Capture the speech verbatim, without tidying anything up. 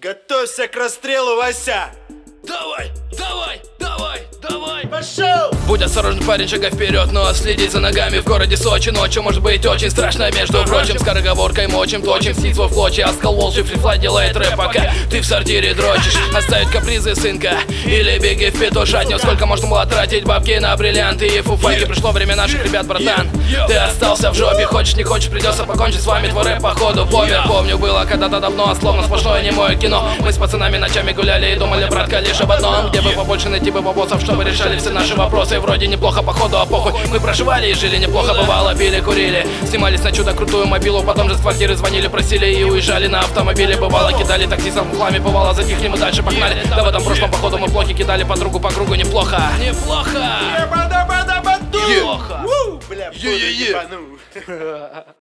Готовься к расстрелу, Вася! Давай, давай, давай, давай! Пошел! Будь осторожен, парень, шагай вперед, но следи за ногами. В городе Сочи ночью может быть очень страшно. Между прочим, скороговоркой мочим, точим птицу в клочья. Оскал волчий, фрифлай делает рэп, пока ты в сортире дрочишь. Оставить капризы сынка или беги в петушатню. Сколько можно было тратить бабки на бриллианты и фуфайки? Пришло время наших ребят, братан. Ты остался в жопе, хочешь не хочешь, придется покончить с вами. Твой рэп походу помер. Помню, было когда-то давно, словно сплошное немое кино. Мы с пацанами ночами гуляли и думали, братка, лишь об одном: где бы побольше найти бы бабосов, чтобы решали все наши вопросы. Вроде неплохо, походу, а похуй. Мы проживали и жили неплохо, бывало, пили, курили. Снимались на чудо крутую мобилу, потом же с квартиры звонили, просили и уезжали на автомобиле. Бывало, кидали таксистов в хламе, бывало, затихли, мы дальше погнали. Да в этом прошлом, походу, мы плохи, кидали подругу по кругу. Неплохо, неплохо, Неплохо! неплохо. Бля, Е-е-е. ебану.